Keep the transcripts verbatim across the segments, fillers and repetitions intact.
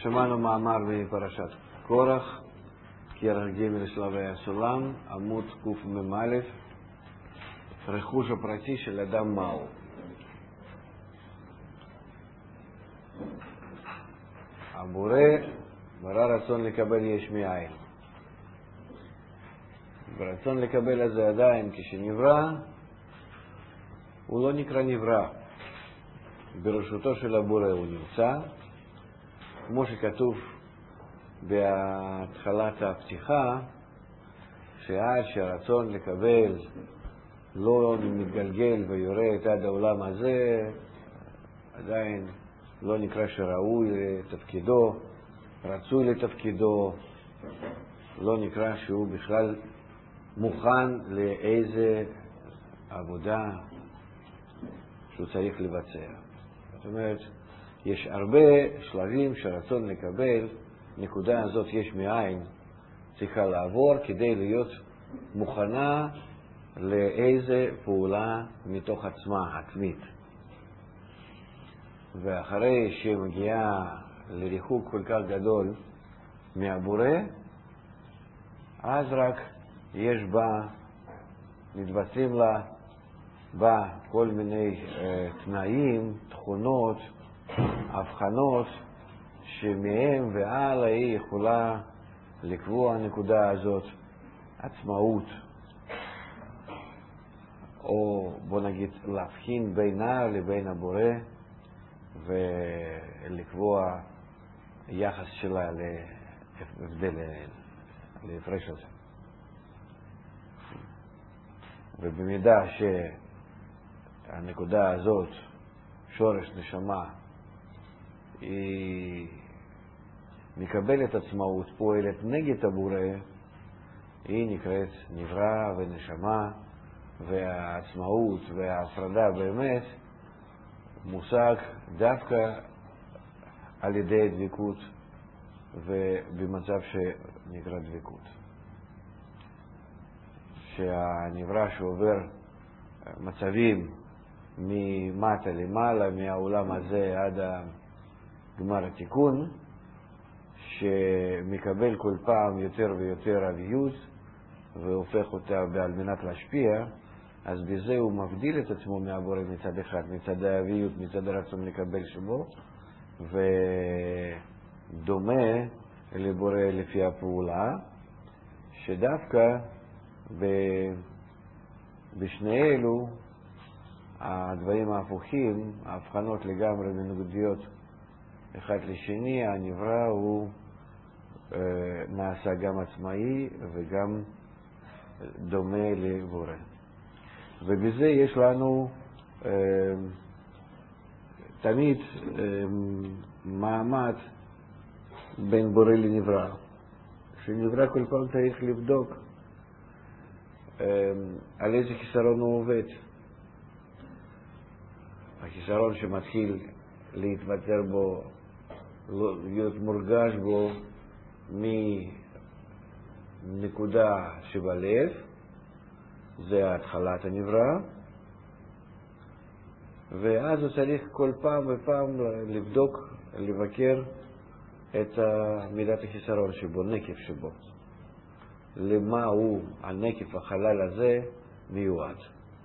שמענו מאמר מפרשת קורח, כרך ג' שלבי הסולם, עמוד קמ"א, רכוש הפרטי של אדם מהו. הבורא ברא רצון לקבל יש מאין. ברצון לקבל הזה עדיין כשנברא, הוא לא נקרא נברא. ברשותו של הבורא הוא נמצא, כמו שכתוב בהתחלת הפתיחה, שעד שהרצון לקבל לא מתגלגל ויורד עד העולם הזה, עדיין לא נקרא שראוי לתפקידו, רצוי לתפקידו, לא נקרא שהוא בכלל מוכן לאיזה עבודה שהוא צריך לבצע. זאת אומרת, יש הרבה שלבים שרצון לקבל, נקודה הזאת יש מאין, צריכה לעבור כדי להיות מוכנה לאיזה פעולה מתוך עצמה עצמית. ואחרי שמגיעה לריחוק כל כך גדול מהבורא, אז רק יש בה, מתבצעים לה בה כל מיני אה, תנאים, תכונות, הבחנות, שמהם והלאה היא יכולה לקבוע הנקודה הזאת עצמאות, או בוא נגיד להבחין בינה לבין הבורא ולקבוע יחס שלה להבדל, להפרש הזה. ובמידה שהנקודה הזאת, שורש נשמה, היא מקבלת עצמאות, פועלת נגד הבורא, היא נקראת נברא ונשמה, והעצמאות וההפרדה באמת מושג דווקא על ידי דבקות ובמצב שנקרא דבקות. שהנברא שעובר מצבים ממטה למעלה, מהעולם הזה עד גמר התיקון, שמקבל כל פעם יותר ויותר אביות והופך אותה על מנת להשפיע, אז בזה הוא מבדיל את עצמו מהבורא מצד אחד, מצד האביות, מצד הרצון לקבל שבו, ודומה לבורא לפי הפעולה, שדווקא בשני אלו הדברים ההפוכים, ההבחנות לגמרי מנוגדיות אחד לשני, הנברא הוא אה, נעשה גם עצמאי וגם דומה לבורא. ובזה יש לנו אה, תמיד אה, מעמד בין בורא לנברא. כשנברא כל פעם צריך לבדוק אה, על איזה חיסרון הוא עובד. החיסרון שמתחיל להתבטר בו, להיות מורגש בו מנקודה שבלב, זה התחלת הנברא, ואז הוא צריך כל פעם ופעם לבדוק, לבקר את מידת החיסרון שבו, נקף שבו. למה הוא, הנקף החלל הזה, מיועד.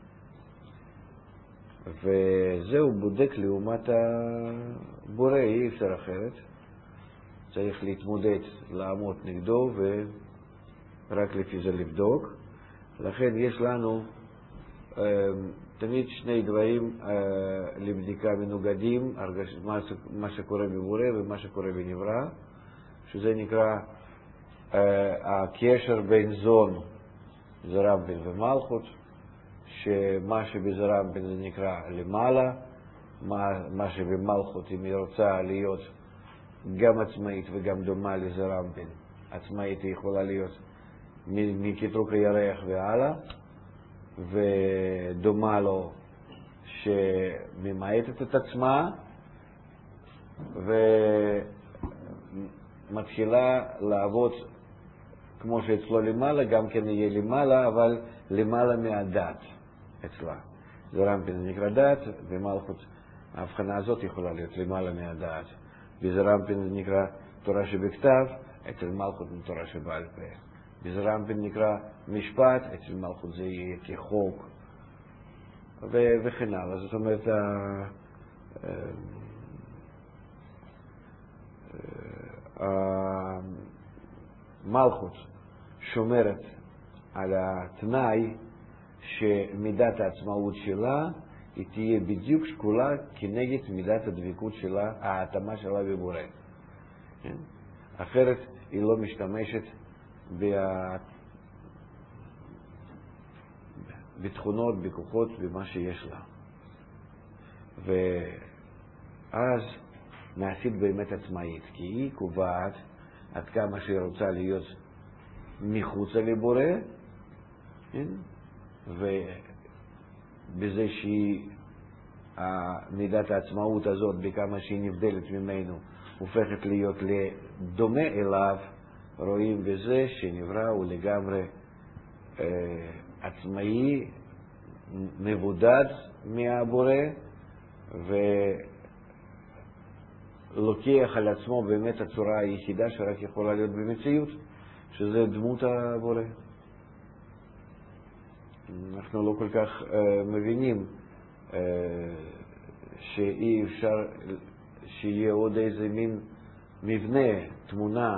וזהו בודק לעומת הבורא, אי אפשר אחרת. צריך להתמודד, לעמוד נגדו ורק לפי זה לבדוק. לכן יש לנו אה, תמיד שני דברים אה, לבדיקה מנוגדים, מה, מה שקורה בבורא ומה שקורה בנברא, שזה נקרא אה, הקשר בין זון, זרמפין ומלכות, שמה שבזרמפין זה נקרא למעלה, מה, מה שבמלכות אם היא רוצה להיות גם עצמאית וגם דומה לזרמפין, עצמאית היא יכולה להיות מקטרוק הירח והלאה, ודומה לו שממעטת את עצמה ומתחילה לעבוד כמו שאצלו למעלה, גם כן יהיה למעלה, אבל למעלה מהדת אצלה. זרמפין זה נקרא דת, ומלכות ההבחנה הזאת יכולה להיות למעלה מהדת. בזרמפין זה נקרא תורה שבכתב, אצל מלכות זה תורה שבעל פה. בזרמפין נקרא משפט, אצל מלכות זה יהיה כחוק, ו- וכן הלאה. זאת אומרת, המלכות שומרת על התנאי שמידת העצמאות שלה היא תהיה בדיוק שקולה כנגד מידת הדבקות שלה, ההתאמה שלה בבורא. אחרת היא לא משתמשת בתכונות, בכוחות, במה שיש לה. ואז נעשית באמת עצמאית, כי היא קובעת עד כמה שהיא רוצה להיות מחוצה לבורא, ובזה שהיא, מידת העצמאות הזאת, בכמה שהיא נבדלת ממנו, הופכת להיות לדומה אליו, רואים בזה שנברא הוא לגמרי אה, עצמאי, מבודד מהבורא, ולוקח על עצמו באמת הצורה היחידה שרק יכולה להיות במציאות, שזה דמות הבורא. אנחנו לא כל כך אה, מבינים אה, שאי אפשר שיהיה עוד איזה מין מבנה, תמונה,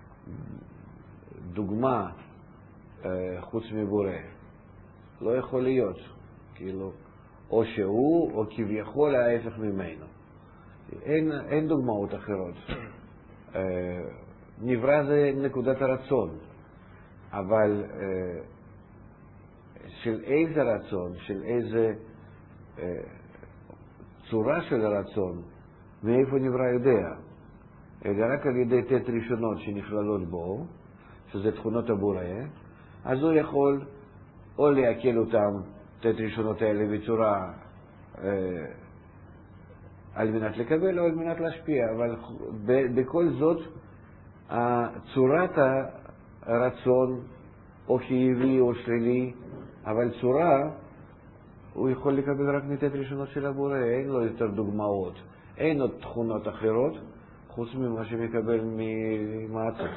דוגמה אה, חוץ מבורא. לא יכול להיות, כאילו, או שהוא או כביכול ההפך ממנו. אין, אין דוגמאות אחרות. אה, נברא זה נקודת הרצון, אבל אה, של איזה רצון, של איזה אה, צורה של הרצון, מאיפה נברא יודע? אלא רק על ידי תת ראשונות שנכללות בו, שזה תכונות הבורא, אז הוא יכול או להקל אותם, תת ראשונות האלה, בצורה אה, על מנת לקבל או על מנת להשפיע, אבל ב- בכל זאת, צורת הרצון, או חיובי או שלילי, אבל צורה, הוא יכול לקבל רק מתת ראשונות של הבורא, אין לו יותר דוגמאות, אין עוד תכונות אחרות, חוץ ממה שמקבל ממעצר.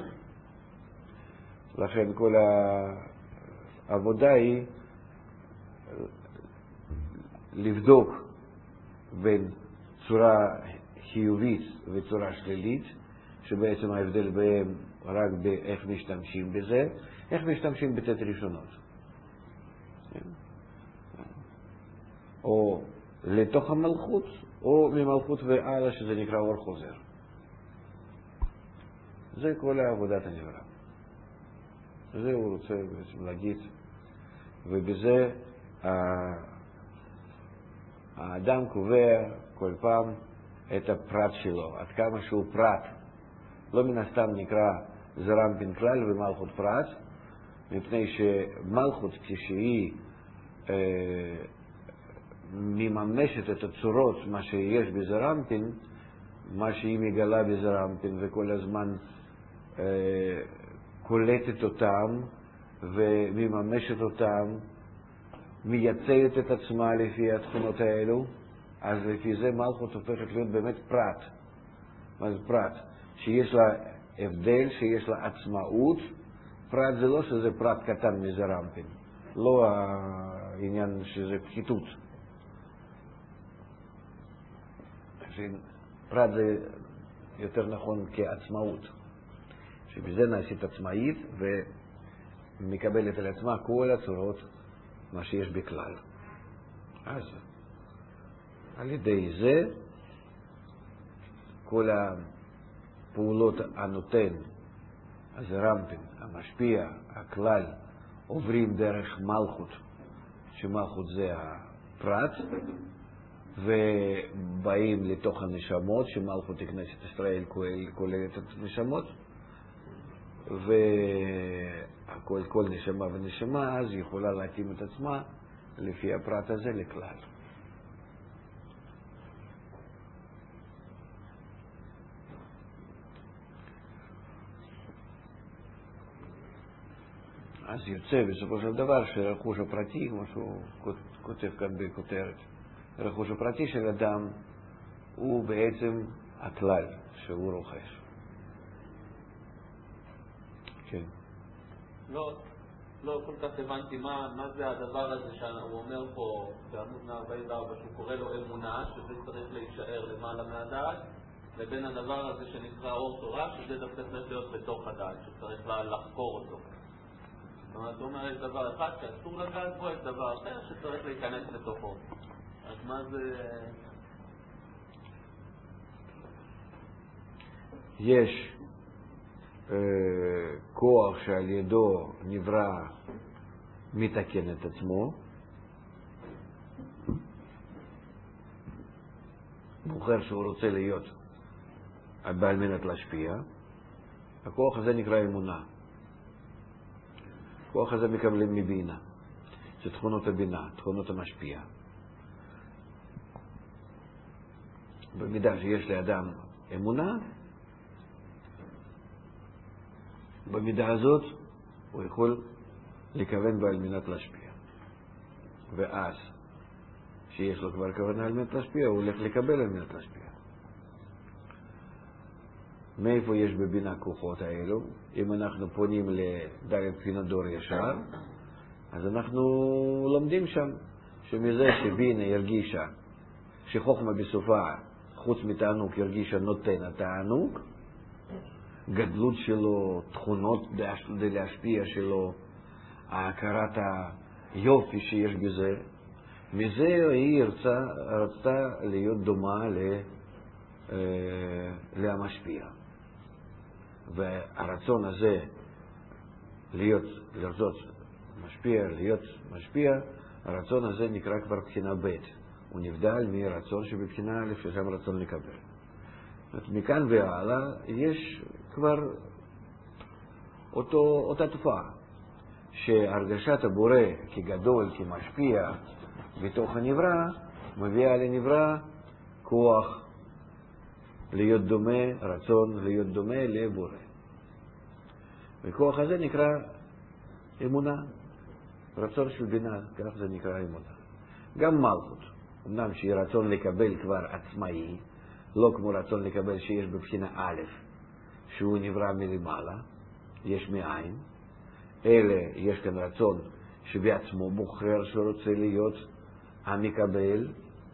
לכן כל העבודה היא לבדוק בין צורה חיובית וצורה שלילית, שבעצם ההבדל בהם רק באיך משתמשים בזה, איך משתמשים בתת ראשונות. או לתוך המלכות, או ממלכות והלאה, שזה נקרא אור חוזר. זה כל עבודת הנברא. זה הוא רוצה בעצם להגיד, ובזה האדם קובע כל פעם את הפרט שלו, עד כמה שהוא פרט. לא מן הסתם נקרא זרמפין כלל ומלכות פרט, מפני שמלכות כשהיא אה, מממשת את הצורות, מה שיש בזרמפין, מה שהיא מגלה בזרמפין וכל הזמן אה, קולטת אותם ומממשת אותם, מייצגת את עצמה לפי התכונות האלו, אז לפי זה מלכות הופכת להיות באמת פרט. מה זה פרט? שיש לה הבדל, שיש לה עצמאות. פרט זה לא שזה פרט קטן מזרמפין, לא העניין שזה פחיתות. פרט זה יותר נכון כעצמאות, שבזה נעשית עצמאית ומקבלת על עצמה כל הצורות מה שיש בכלל. אז על ידי זה כל הפעולות הנותן, הזרמפין, המשפיע, הכלל, עוברים דרך מלכות, שמלכות זה הפרט, ובאים לתוך הנשמות, שמלכות כנסת ישראל כוללת את הנשמות, וכל כל נשמה ונשמה אז יכולה להתאים את עצמה לפי הפרט הזה לכלל. אז יוצא בסופו של דבר שרכוש הפרטי, כמו שהוא כותב כאן בכותרת, רכוש הפרטי של אדם הוא בעצם הכלל. שהוא רוכש. כן. לא, לא כל כך הבנתי מה, מה זה הדבר הזה שהוא אומר פה בעמוד מאה ארבעים וארבע, שהוא קורא לו אמונה, שזה צריך להישאר למעלה מהדעת, לבין הדבר הזה שנקרא אור תורה, שזה דווקא צריך להיות בתוך הדעת, שצריך לחקור אותו. זאת אומרת, הוא אומר, יש דבר אחד שאסור לגעת בו, יש דבר אחר שצריך להיכנס לתוכו. אז מה זה... יש אה, כוח שעל ידו נברא מתקן את עצמו, בוחר שהוא רוצה להיות בעל מנת להשפיע. הכוח הזה נקרא אמונה. הכוח הזה מקבלים מבינה. זה תכונות הבינה, תכונות המשפיע. במידה שיש לאדם אמונה, במידה הזאת הוא יכול לכוון בה על מנת להשפיע. ואז, שיש לו כבר כוונה על מנת להשפיע, הוא הולך לקבל על מנת להשפיע. מאיפה יש בבינה כוחות האלו? אם אנחנו פונים לדלת בחינת דור ישר, אז אנחנו לומדים שם שמזה שבינה ירגישה, שחוכמה בסופה, חוץ מתענוג ירגישה נותן התענוג, גדלות שלו, תכונות כדי להשפיע שלו, הכרת היופי שיש בזה, מזה היא רצה, רצתה להיות דומה ל, להמשפיע. והרצון הזה להיות, לרצות משפיע, להיות משפיע, הרצון הזה נקרא כבר בחינה ב'. הוא נבדל מרצון שבבחינה א' ששם רצון לקבל. מכאן והלאה יש כבר אותו, אותה תופעה, שהרגשת הבורא כגדול, כמשפיע בתוך הנברא, מביאה לנברא כוח להיות דומה, רצון להיות דומה לבורא. וכוח הזה נקרא אמונה, רצון של בינה, כך זה נקרא אמונה. גם מלכות, אמנם שהיא רצון לקבל כבר עצמאי, לא כמו רצון לקבל שיש בבחינה א', שהוא נברא מלמעלה, יש מאין, אלא יש כאן רצון שבעצמו בוחר שרוצה להיות המקבל,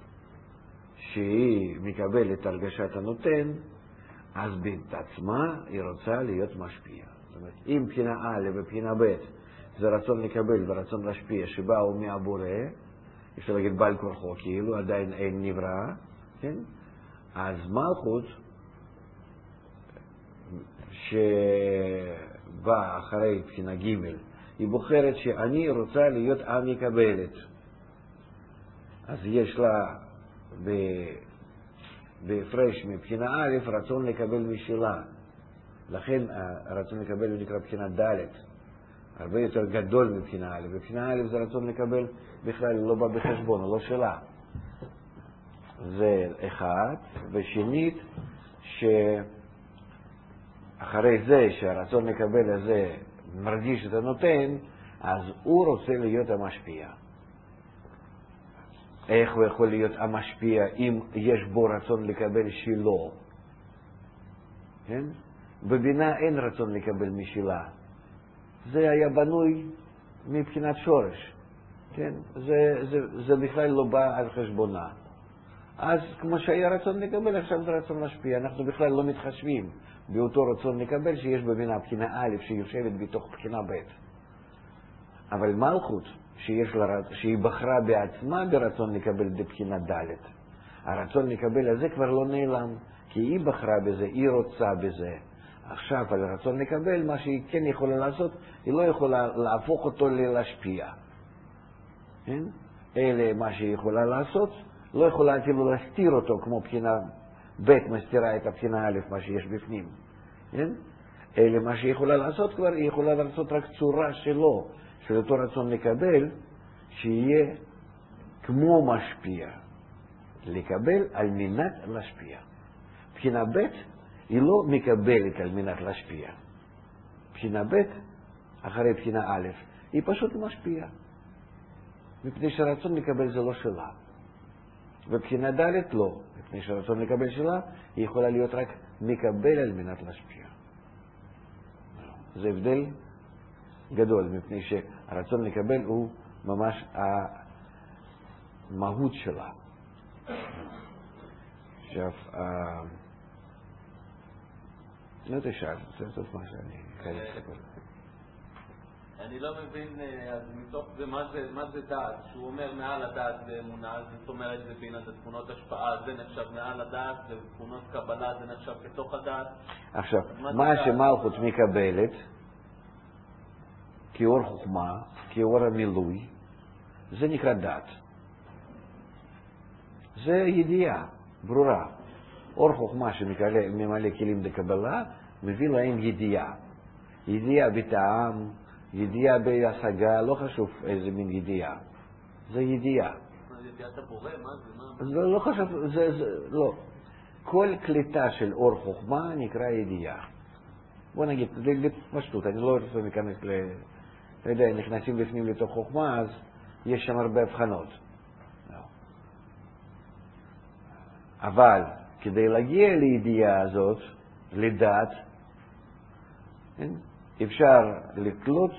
שהיא מקבלת הרגשת הנותן, אז בעצמה היא רוצה להיות משפיע. זאת אומרת, אם בחינה א' ובחינה ב' זה רצון לקבל ורצון להשפיע שבאו מהבורא, אפשר להגיד בעל כורחו, כאילו עדיין אין נברא, כן? אז מלכות שבאה אחרי בחינה ג' היא בוחרת שאני רוצה להיות המקבלת. אז יש לה בהפרש מבחינה א' רצון לקבל משלה. לכן הרצון לקבל הוא נקרא בחינה ד', הרבה יותר גדול מבחינה א'. בבחינה א' זה רצון לקבל בכלל לא בא בחשבון, לא שלה. זה אחד. ושנית, שאחרי זה שהרצון לקבל הזה מרגיש את הנותן, אז הוא רוצה להיות המשפיע. איך הוא יכול להיות המשפיע אם יש בו רצון לקבל שלו? כן? בבינה אין רצון לקבל משלה. זה היה בנוי מבחינת שורש. כן? זה, זה, זה בכלל לא בא על חשבונה. אז כמו שהיה רצון לקבל, עכשיו זה רצון להשפיע. אנחנו בכלל לא מתחשבים באותו רצון לקבל שיש בבינה בחינה א' שיושבת בתוך בחינה ב'. אבל מלכות, שיש לה, שהיא בחרה בעצמה ברצון לקבל בבחינה ד', הרצון לקבל הזה כבר לא נעלם, כי היא בחרה בזה, היא רוצה בזה. עכשיו על הרצון לקבל, מה שהיא כן יכולה לעשות, היא לא יכולה להפוך אותו ללהשפיע. כן? אלה מה שהיא יכולה לעשות, לא יכולה אפילו להסתיר אותו, כמו בחינה ב' מסתירה את הבחינה א', מה שיש בפנים. כן? אלה מה שהיא יכולה לעשות כבר, היא יכולה לעשות רק צורה שלו, של אותו רצון לקבל, שיהיה כמו משפיע. לקבל על מנת להשפיע. בחינה ב' היא לא מקבלת על מנת להשפיע. בחינה ב' אחרי בחינה א', היא פשוט משפיעה. מפני שרצון לקבל זה לא שלה. ובחינה ד' לא. מפני שרצון לקבל שלה, היא יכולה להיות רק מקבל על מנת להשפיע. זה הבדל גדול, מפני שהרצון לקבל הוא ממש המהות שלה. עכשיו, לא תשאל, זה סוף מה שאני חייב לספר. אני לא מבין, אז מתוך זה, מה זה, מה זה דעת? שהוא אומר מעל הדעת זה אמונה, זאת אומרת זה בינה, זה תכונות השפעה, זה נחשב מעל הדעת, זה תכונות קבלה, זה נחשב בתוך הדעת. עכשיו, מה שמלכות מקבלת, כאור חוכמה, כאור המילוי, זה נקרא דעת. זה ידיעה, ברורה. אור חוכמה שממלא כלים לקבלה, מביא להם ידיעה. ידיעה בטעם, ידיעה בהשגה, לא חשוב איזה מין ידיעה. זה ידיעה. ידיעת הבורא, מה זה? זה לא חשוב, זה, זה, לא. כל קליטה של אור חוכמה נקרא ידיעה. בוא נגיד, לפשטות, אני לא רוצה להיכנס ל... אתה יודע, נכנסים לפנים לתוך חוכמה, אז יש שם הרבה הבחנות. אבל כדי להגיע לידיעה הזאת, לדעת, אפשר לקלוט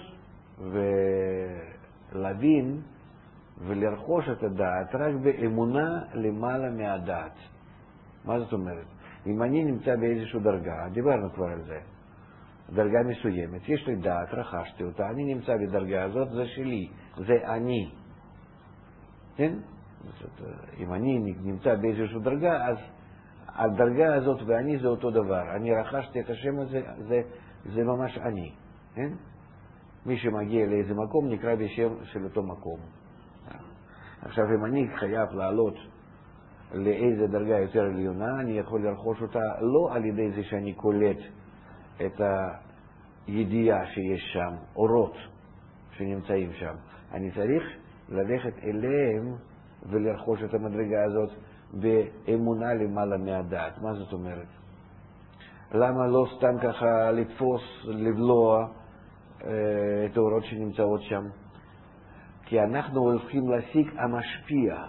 ולהבין ולרכוש את הדעת רק באמונה למעלה מהדעת. מה זאת אומרת? אם אני נמצא באיזושהי דרגה, דיברנו כבר על זה, דרגה מסוימת, יש לי דעת, רכשתי אותה, אני נמצא בדרגה הזאת, זה שלי, זה אני. כן? אם אני נמצא באיזושהי דרגה, אז הדרגה הזאת ואני זה אותו דבר. אני רכשתי את השם הזה, זה, זה ממש אני. כן? מי שמגיע לאיזה מקום נקרא בשם של אותו מקום. עכשיו, אם אני חייב לעלות לאיזה דרגה יותר עליונה, אני יכול לרכוש אותה לא על ידי זה שאני קולט את הידיעה שיש שם, אורות שנמצאים שם. אני צריך ללכת אליהם ולרכוש את המדרגה הזאת באמונה למעלה מהדעת. מה זאת אומרת? למה לא סתם ככה לתפוס, לבלוע אה, את האורות שנמצאות שם? כי אנחנו הולכים להשיג המשפיע.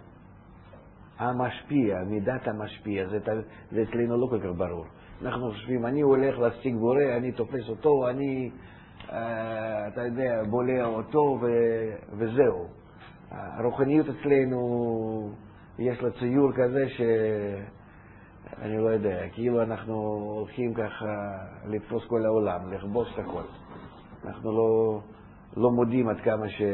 המשפיע, מידת המשפיע, זה, זה אצלנו לא כל כך ברור. אנחנו חושבים, אני הולך להשיג בורא, אני תופס אותו, אני, אה, אתה יודע, בולע אותו ו, וזהו. הרוחניות אצלנו יש לה ציור כזה שאני לא יודע, כאילו אנחנו הולכים ככה לתפוס כל העולם, לכבוש את הכל. אנחנו לא, לא מודים עד כמה ש...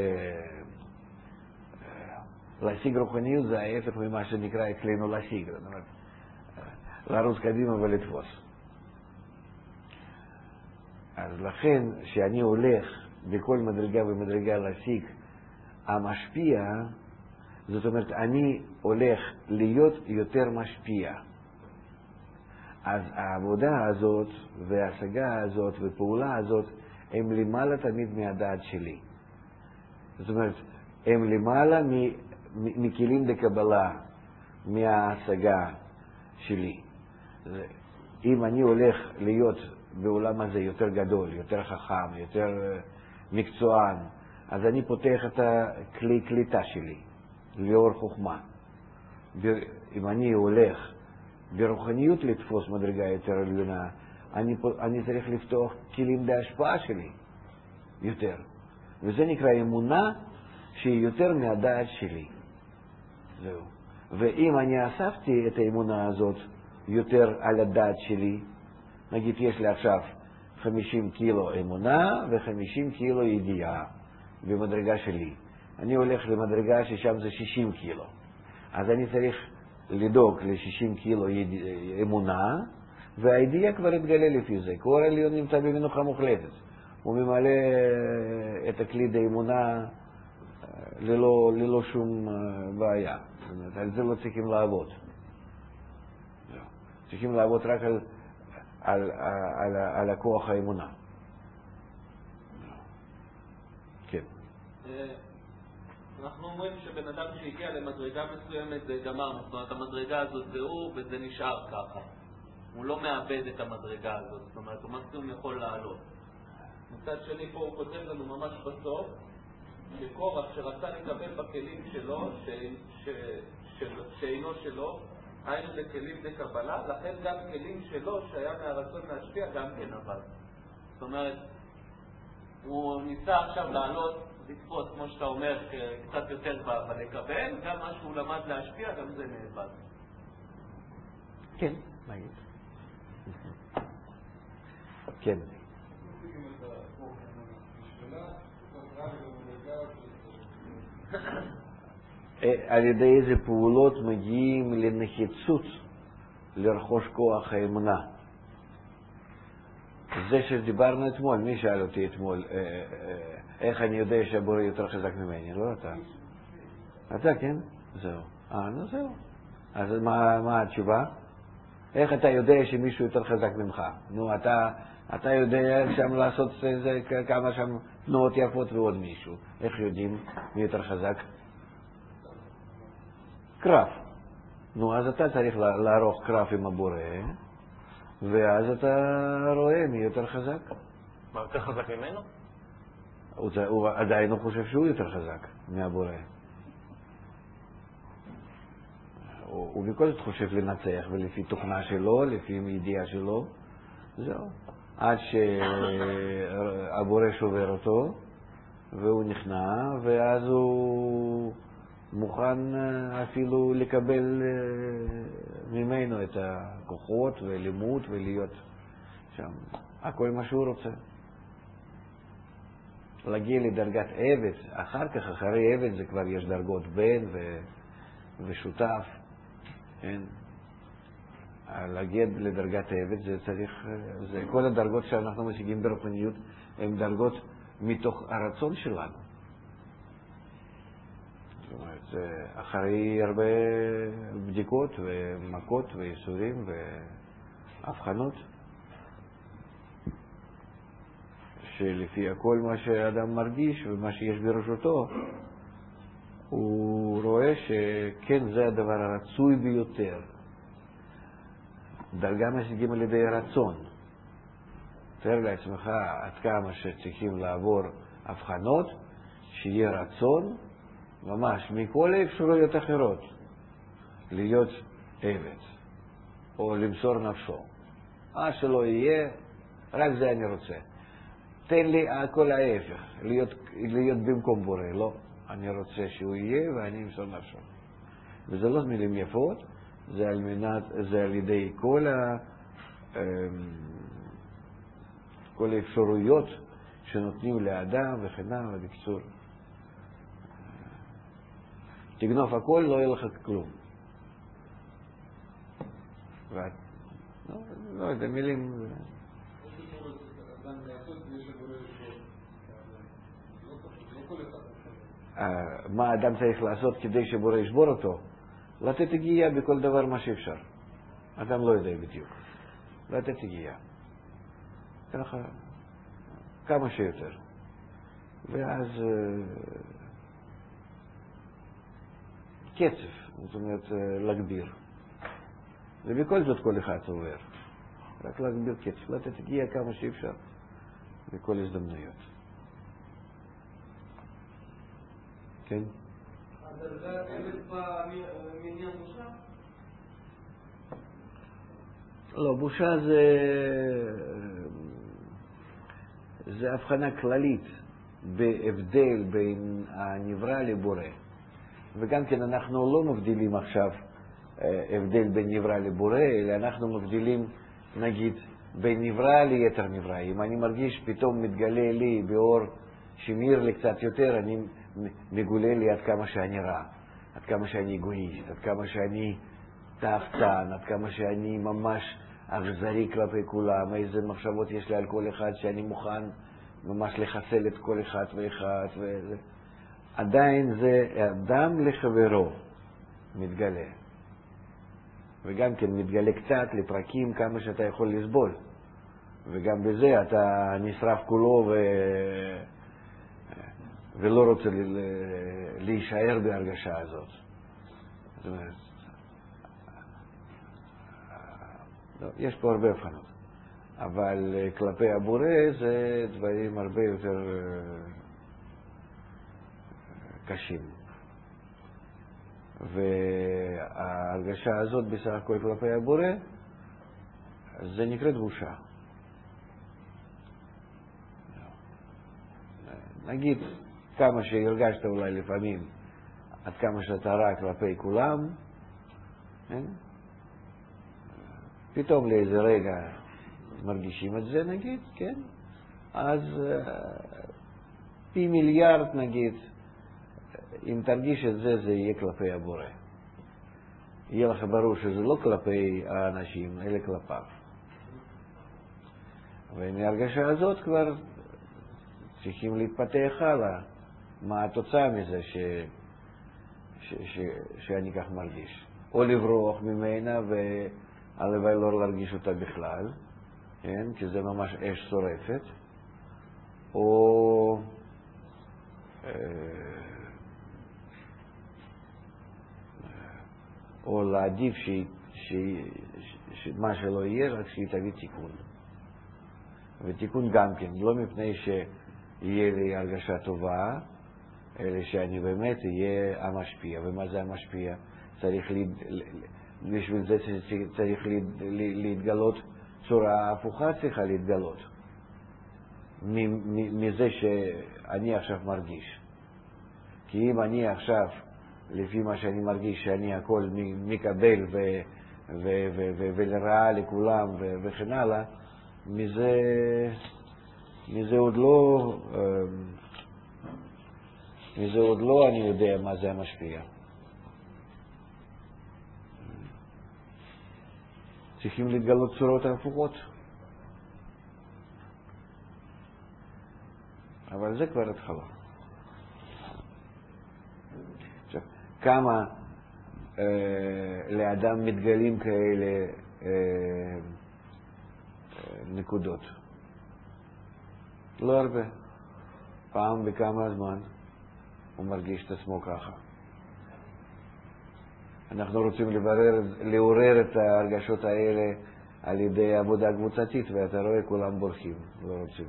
להשיג רוחניות זה ההפך ממה שנקרא אצלנו להשיג, זאת אומרת, לרוץ קדימה ולתפוס. אז לכן, שאני הולך בכל מדרגה ומדרגה להשיג המשפיע, זאת אומרת, אני הולך להיות יותר משפיע. אז העבודה הזאת וההשגה הזאת ופעולה הזאת הם למעלה תמיד מהדעת שלי. זאת אומרת, הם למעלה מכלים לקבלה, מההשגה שלי. אם אני הולך להיות בעולם הזה יותר גדול, יותר חכם, יותר מקצוען, אז אני פותח את הכלי קליטה שלי, לאור חוכמה. אם אני הולך ברוחניות לתפוס מדרגה יותר עליונה, אני, אני צריך לפתוח כלים להשפעה שלי יותר. וזה נקרא אמונה שהיא יותר מהדעת שלי. זהו. ואם אני אספתי את האמונה הזאת יותר על הדעת שלי, נגיד יש לי עכשיו חמישים קילו אמונה ו-חמישים קילו ידיעה במדרגה שלי. אני הולך למדרגה ששם זה שישים קילו. אז אני צריך לדאוג ל-שישים קילו יד... אמונה, והידיעה כבר התגלה לפי זה. כל עליון נמצא במנוחה מוחלטת. הוא ממלא את הכלי האמונה ללא, ללא שום בעיה. זאת אומרת, על זה לא צריכים לעבוד. צריכים לעבוד רק על, על, על, על, על הכוח האמונה. כן. אנחנו אומרים שבן אדם שהגיע למדרגה מסוימת זה גמר, זאת אומרת המדרגה הזאת זה הוא וזה נשאר ככה. הוא לא מאבד את המדרגה הזאת, זאת אומרת הוא מקסימום יכול לעלות. מצד שני פה הוא כותב לנו ממש בסוף שקורח שרצה לקבל בכלים שלו, ש... ש... ש... שאינו שלו, היינו בכלים בקבלה, לכן גם כלים שלו שהיה מהרצון להשפיע גם כן עבד. זאת אומרת, הוא ניסה עכשיו לעלות, לקפוץ, כמו שאתה אומר, קצת יותר בלקבל, גם מה שהוא למד להשפיע, גם זה נאבד. כן, מה יהיה? כן. על ידי איזה פעולות מגיעים לנחיצות לרכוש כוח האמונה. זה שדיברנו אתמול, מי שאל אותי אתמול, איך אני יודע שהבורא יותר חזק ממני? לא אתה. אתה, כן? זהו. אה, נו זהו. אז מה, מה התשובה? איך אתה יודע שמישהו יותר חזק ממך? נו, אתה, אתה יודע שם לעשות איזה, כמה שם תנועות יפות ועוד מישהו. איך יודעים מי יותר חזק? קרב. נו, אז אתה צריך לערוך קרב עם הבורא, ואז אתה רואה מי יותר חזק. מה, יותר חזק ממנו? הוא, הוא עדיין הוא חושב שהוא יותר חזק מהבורא. הוא, הוא בכל זאת חושב לנצח, ולפי תוכנה שלו, לפי ידיעה שלו, זהו. עד שהבורא שובר אותו, והוא נכנע, ואז הוא מוכן אפילו לקבל ממנו את הכוחות ולימוד ולהיות שם. הכל מה שהוא רוצה. להגיע לדרגת עבד, אחר כך, אחרי עבד זה כבר יש דרגות בן ו... ושותף. כן? להגיע לדרגת עבד זה צריך, זה כל הדרגות שאנחנו משיגים ברוחניות הן דרגות מתוך הרצון שלנו. זאת אומרת, זה אחרי הרבה בדיקות ומכות וייסורים והבחנות, שלפי הכל מה שאדם מרגיש ומה שיש ברשותו, הוא רואה שכן זה הדבר הרצוי ביותר. דרגה משיגים על ידי רצון. תאר לעצמך עד כמה שצריכים לעבור הבחנות, שיהיה רצון ממש מכל האפשרויות אחרות להיות עבד או למסור נפשו. מה שלא יהיה, רק זה אני רוצה. תן לי הכל ההפך, להיות, להיות במקום בורא. לא, אני רוצה שהוא יהיה ואני אמסור נפשו. וזה לא מילים יפות, זה על מנת, זה על ידי כל ה... כל האפשרויות שנותנים לאדם וכנה ובקצור. תגנוב הכל, לא יהיה לך כלום. ואת... לא, לא יודע, מילים... מה האדם צריך לעשות כדי שבורא ישבור אותו? לתת הגיעה בכל דבר מה שאפשר. אדם לא יודע בדיוק. לתת הגיעה. ככה, כמה שיותר. ואז קצב, זאת אומרת להגביר. ובכל זאת כל אחד עובר. רק להגביר קצב, לתת הגיעה כמה שאפשר. בכל הזדמנויות. כן? הדרגה עבד במניין בושה? לא, בושה זה זה הבחנה כללית בהבדל בין הנברא לבורא. וגם כן אנחנו לא מבדילים עכשיו הבדל בין נברא לבורא, אלא אנחנו מבדילים נגיד בין נברא ליתר נברא. אם אני מרגיש פתאום מתגלה לי באור שמיר לי קצת יותר, אני מגולה לי עד כמה שאני רע, עד כמה שאני אגואיסט, עד כמה שאני תאפצן, עד כמה שאני ממש אכזרי כלפי כולם, איזה מחשבות יש לי על כל אחד שאני מוכן ממש לחסל את כל אחד ואחד. וזה. עדיין זה אדם לחברו מתגלה. וגם כן מתגלה קצת לפרקים כמה שאתה יכול לסבול. וגם בזה אתה נשרף כולו ו... ולא רוצה להישאר בהרגשה הזאת. זאת אומרת, לא, יש פה הרבה הבחנות. אבל כלפי הבורא זה דברים הרבה יותר קשים. וההרגשה הזאת בסך הכל כלפי הבורא, זה נקראת בושה. נגיד, כמה שהרגשת אולי לפעמים, עד כמה שאתה רע כלפי כולם, כן? פתאום לאיזה רגע מרגישים את זה, נגיד, כן? אז פי מיליארד, נגיד, אם תרגיש את זה, זה יהיה כלפי הבורא. יהיה לך ברור שזה לא כלפי האנשים, אלא כלפיו. ומהרגשה הזאת כבר צריכים להתפתח הלאה. מה התוצאה מזה ש... ש... ש... שאני כך מרגיש? או לברוח ממנה והלוואי לא להרגיש אותה בכלל, כן? כי זה ממש אש שורפת, או או להעדיף ש... ש... שמה שלא יהיה, רק שהיא תביא תיקון. ותיקון גם כן, לא מפני שיהיה לי הרגשה טובה, אלא שאני באמת אהיה המשפיע. ומה זה המשפיע? צריך להד... בשביל זה צריך להד... להתגלות, צורה הפוכה צריכה להתגלות מזה שאני עכשיו מרגיש. כי אם אני עכשיו, לפי מה שאני מרגיש, שאני הכל מקבל ו... ו... ו... ו... ולרעה לכולם ו... וכן הלאה, מזה, מזה עוד לא, מזה עוד לא אני יודע מה זה המשפיע. צריכים להתגלות צורות ההפוכות. אבל זה כבר התחלה. עכשיו, כמה אה, לאדם מתגלים כאלה אה, נקודות? לא הרבה. פעם בכמה זמן הוא מרגיש את עצמו ככה. אנחנו רוצים לברר, לעורר את ההרגשות האלה על ידי עבודה קבוצתית, ואתה רואה כולם בורחים, לא רוצים.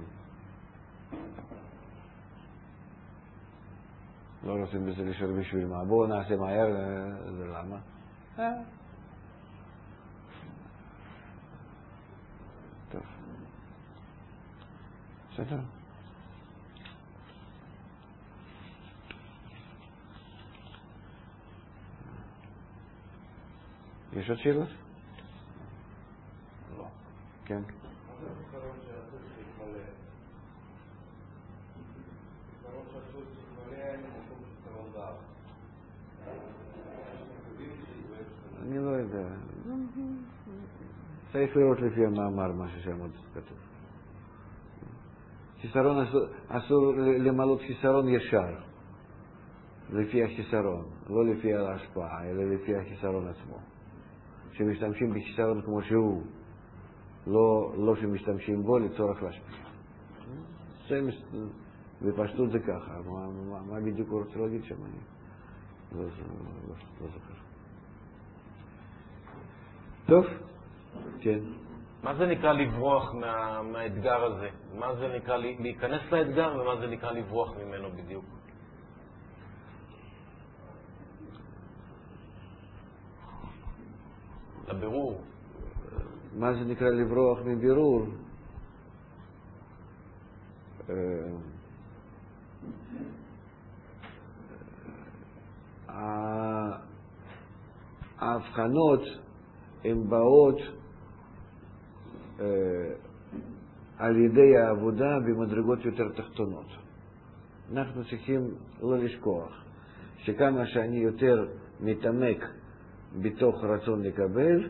לא רוצים בזה לשאול בשביל מה. בואו נעשה מהר, זה למה? אה. טוב. בסדר. יש עוד שאלות? לא. כן. אני לא יודע. צריך לראות לפי המאמר מה ששם עוד כתוב. חיסרון אסור למלות חיסרון ישר, לפי החיסרון, לא לפי ההשפעה, אלא לפי החיסרון עצמו. שמשתמשים בחיסרון כמו שהוא, לא, לא שמשתמשים בו לצורך להשפיע. זה, בפשטות זה ככה. מה, מה, מה בדיוק הוא רוצה להגיד שם? אני לא, לא, לא, לא זוכר. טוב? כן. מה זה נקרא לברוח מה, מהאתגר הזה? מה זה נקרא להיכנס לאתגר ומה זה נקרא לברוח ממנו בדיוק? לבירור. מה זה נקרא לברוח מבירור? ההבחנות הן באות על ידי העבודה במדרגות יותר תחתונות. אנחנו צריכים לא לשכוח שכמה שאני יותר מתעמק בתוך רצון לקבל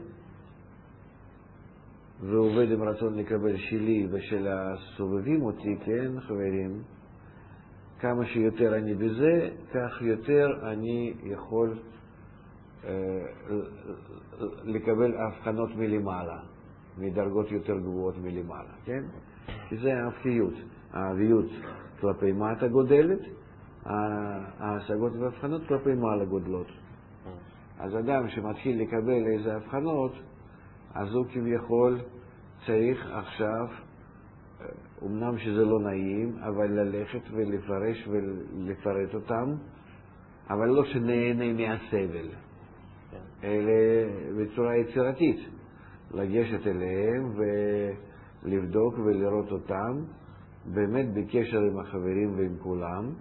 ועובד עם רצון לקבל שלי ושל הסובבים אותי, כן חברים, כמה שיותר אני בזה, כך יותר אני יכול אה, לקבל הבחנות מלמעלה, מדרגות יותר גבוהות מלמעלה, כן? כי זה ההפכיות. האביות כלפי מטה גודלת, ההשגות וההבחנות כלפי מעלה גודלות. אז אדם שמתחיל לקבל איזה הבחנות, אז הוא כביכול צריך עכשיו, אמנם שזה לא נעים, אבל ללכת ולפרש ולפרט אותם אבל לא שנהנה מהסבל, אלא בצורה יצירתית, לגשת אליהם ולבדוק ולראות אותם, באמת בקשר עם החברים ועם כולם,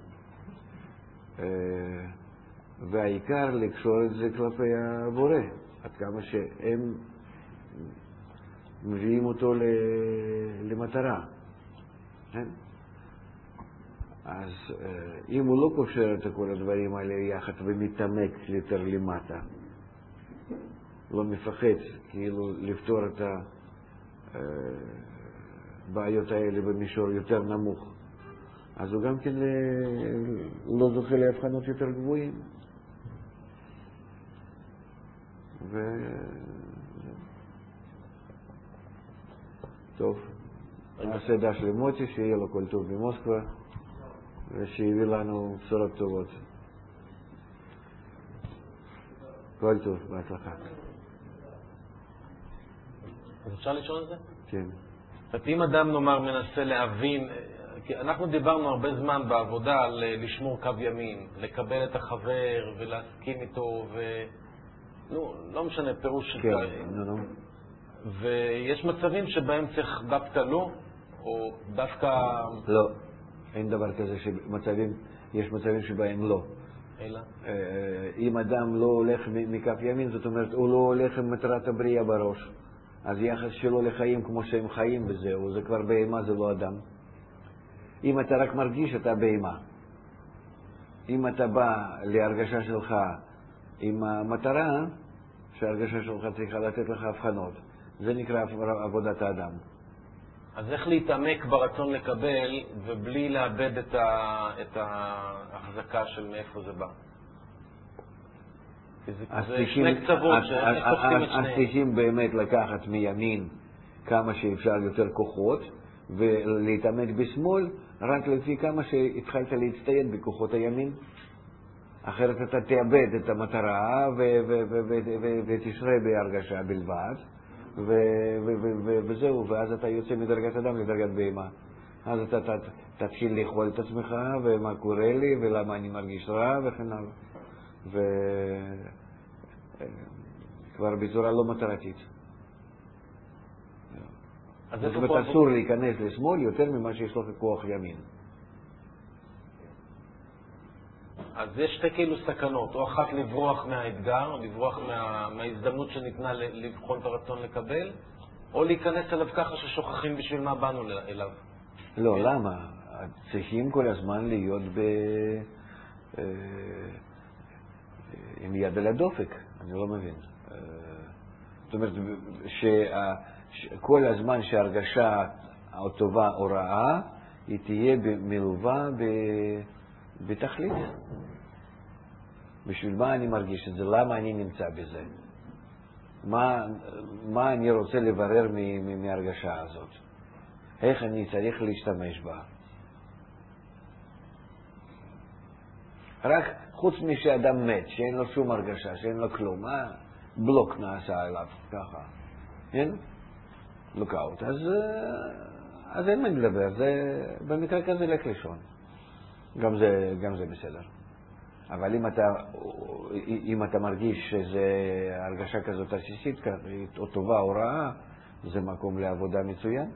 והעיקר לקשור את זה כלפי הבורא, עד כמה שהם מביאים אותו למטרה. אז אם הוא לא קושר את כל הדברים האלה יחד ומתעמק יותר למטה, לא מפחד כאילו לפתור את הבעיות האלה במישור יותר נמוך, אז הוא גם כן לא זוכה להבחנות יותר גבוהים. ו... טוב, נעשה דש למוטי, שיהיה לו כל טוב במוסקבה ושיביא לנו בשורות טובות. כל טוב, בהצלחה. אז אפשר לשאול את זה? כן. זאת אם אדם נאמר מנסה להבין, כי אנחנו דיברנו הרבה זמן בעבודה על לשמור קו ימין, לקבל את החבר ולהסכים איתו ו... נו, לא משנה, פירוש של... כן, נו, נו. ויש מצבים שבהם צריך דווקא לא, או דווקא... לא, אין דבר כזה שמצבים, יש מצבים שבהם לא. אלא? אם אדם לא הולך מכף ימין, זאת אומרת, הוא לא הולך עם מטרת הבריאה בראש. אז יחס שלו לחיים כמו שהם חיים וזהו, זה כבר בהמה, זה לא אדם. אם אתה רק מרגיש, אתה בהמה. אם אתה בא להרגשה שלך עם המטרה, שההרגשה שלך צריכה לתת לך הבחנות, זה נקרא עבודת האדם. אז איך להתעמק ברצון לקבל ובלי לאבד את, ה... את ההחזקה של מאיפה זה בא? כי זה, זה שני קצוות שאיך תופסים את שניהם. אז צריכים באמת לקחת מימין כמה שאפשר יותר כוחות ולהתעמק בשמאל רק לפי כמה שהתחלת להצטייד בכוחות הימין. אחרת אתה תאבד את המטרה ותשרה בהרגשה בלבד, וזהו, ואז אתה יוצא מדרגת אדם לדרגת בהמה. אז אתה תתחיל לאכול את עצמך, ומה קורה לי, ולמה אני מרגיש רע, וכן הלאה. וכבר בצורה לא מטרתית. זאת אומרת, אסור להיכנס לשמאל יותר ממה שיש לך כוח ימין. אז יש שתי כאילו סכנות, או אחת לברוח מהאתגר, לברוח מה, מההזדמנות שניתנה לבחון את הרצון לקבל, או להיכנס אליו ככה ששוכחים בשביל מה באנו אליו. לא, כן. למה? צריכים כל הזמן להיות ב... עם יד על הדופק, אני לא מבין. זאת אומרת, שכל הזמן שההרגשה טובה או רעה, היא תהיה מלווה ב... בתכלית. בשביל מה אני מרגיש את זה? למה אני נמצא בזה? מה, מה אני רוצה לברר מההרגשה הזאת? איך אני צריך להשתמש בה? רק חוץ משאדם מת, שאין לו שום הרגשה, שאין לו כלום, מה בלוק נעשה עליו ככה? אין? לוקאוט. אז, אז אין מה לדבר, זה, במקרה כזה לך לישון. גם זה, גם זה בסדר. אבל אם אתה, אם אתה מרגיש שזה הרגשה כזאת עסיסית, או טובה או רעה, זה מקום לעבודה מצוין.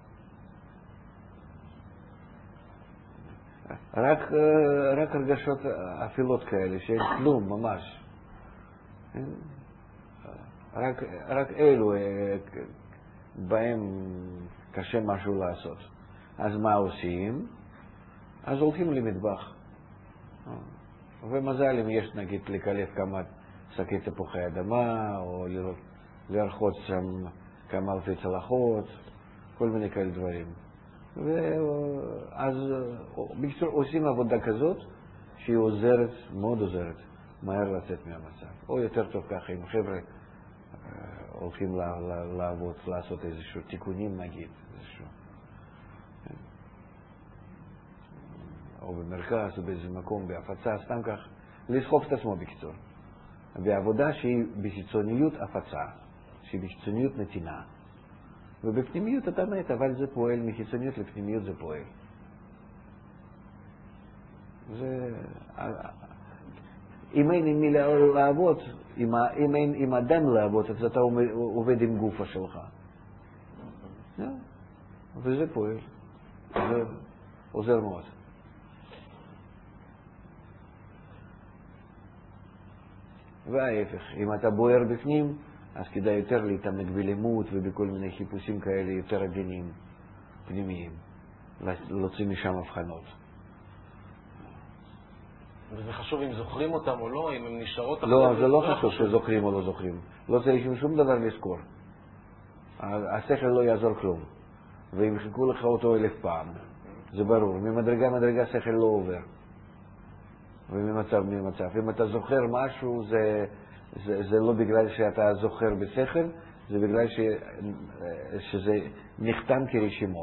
רק, רק הרגשות אפלות כאלה, שאין כלום ממש. רק, רק אלו בהם קשה משהו לעשות. אז מה עושים? אז הולכים למטבח. ומזל אם יש נגיד לקלף כמה שקי תפוחי אדמה, או לרחוץ שם כמה אלפי צלחות, כל מיני כאלה דברים. ואז בקצור עושים עבודה כזאת שהיא עוזרת, מאוד עוזרת, מהר לצאת מהמצב. או יותר טוב ככה, אם חבר'ה הולכים לעבוד, לעשות איזשהו תיקונים נגיד, איזשהו. או במרכז, או באיזה מקום, בהפצה, סתם כך, לסחוף את עצמו בקצור. בעבודה שהיא בחיצוניות הפצה, שהיא בחיצוניות נתינה. ובפנימיות אתה מת, אבל זה פועל, מחיצוניות לפנימיות זה פועל. זה... אם אין עם מי לעבוד, אם, אם אין עם אדם לעבוד, אז אתה עובד עם גופה שלך. Yeah. וזה פועל. זה עוזר מאוד. וההפך, אם אתה בוער בפנים, אז כדאי יותר להתעמק בלימוד ובכל מיני חיפושים כאלה יותר עדינים, פנימיים. להוציא משם הבחנות. וזה חשוב אם זוכרים אותם או לא, אם הם נשארות... לא, זה לא חשוב שזוכרים או לא זוכרים. לא צריך שום דבר לזכור. השכל לא יעזור כלום. ואם חיכו לך אותו אלף פעם, זה ברור. ממדרגה מדרגה שכל לא עובר. וממצב ממצב. אם אתה זוכר משהו, זה, זה, זה לא בגלל שאתה זוכר בשכל, זה בגלל ש, שזה נחתם כרשימו.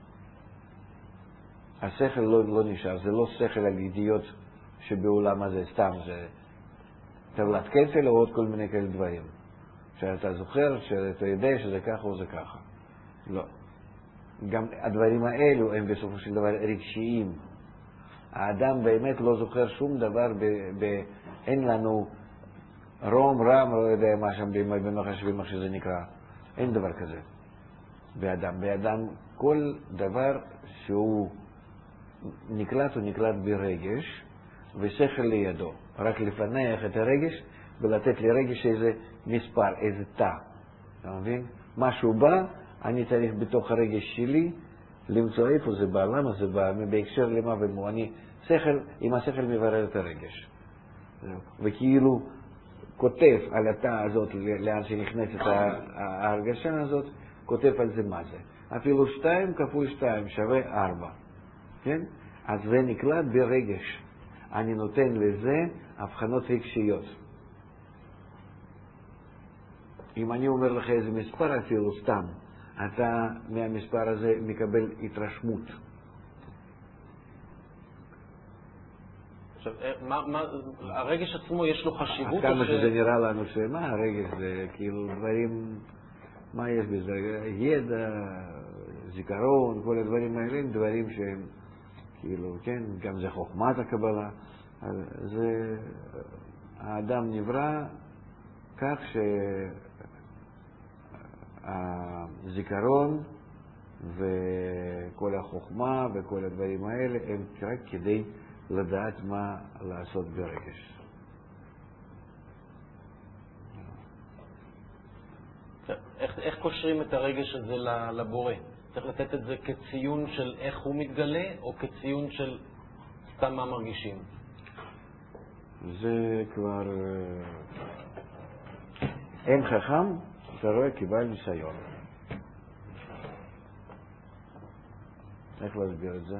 השכל לא, לא נשאר, זה לא שכל על ידיעות שבעולם הזה, סתם זה טבלת כפל או עוד כל מיני כאלה דברים. שאתה זוכר, שאתה יודע שזה ככה או זה ככה. לא. גם הדברים האלו הם בסופו של דבר רגשיים. האדם באמת לא זוכר שום דבר, ב, ב, אין לנו רום, רם, לא יודע מה שם במחשבים, איך שזה נקרא. אין דבר כזה באדם. באדם כל דבר שהוא נקלט הוא נקלט ברגש, ושכל לידו. רק לפנח את הרגש ולתת לרגש איזה מספר, איזה תא. אתה מבין? משהו בא, אני צריך בתוך הרגש שלי למצוא איפה זה בא, למה זה בא, בהקשר למה ומו. אני שכל, עם השכל מברר את הרגש. וכאילו כותב על התא הזאת, לאן שנכנסת ההרגשה הזאת, כותב על זה מה זה. אפילו שתיים כפול שתיים שווה ארבע. כן? אז זה נקלט ברגש. אני נותן לזה הבחנות רגשיות. אם אני אומר לך איזה מספר אפילו סתם, אתה מהמספר הזה מקבל התרשמות. עכשיו, מה, מה, הרגש עצמו יש לו חשיבות? אז כמה שזה נראה לנו שמה הרגש זה כאילו דברים, מה יש בזה? ידע, זיכרון, כל הדברים האלה הם דברים שהם כאילו, כן, גם זה חוכמת הקבלה. זה, האדם נברא כך שהזיכרון וכל החוכמה וכל הדברים האלה הם רק כדי לדעת מה לעשות ברגש. איך, איך קושרים את הרגש הזה לבורא? צריך לתת את זה כציון של איך הוא מתגלה, או כציון של סתם מה מרגישים? זה כבר... אין חכם, אתה רואה כבעל ניסיון. איך להסביר את זה?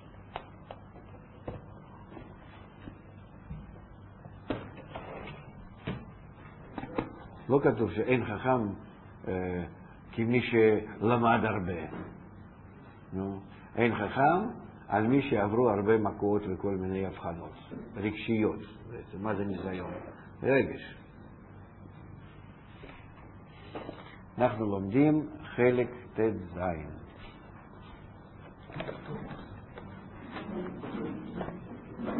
לא כתוב שאין חכם אה, כמי שלמד הרבה. נו, אין חכם על מי שעברו הרבה מכות וכל מיני הבחנות, רגשיות. בעצם, מה זה ניסיון? רגש. אנחנו לומדים חלק ת' זין.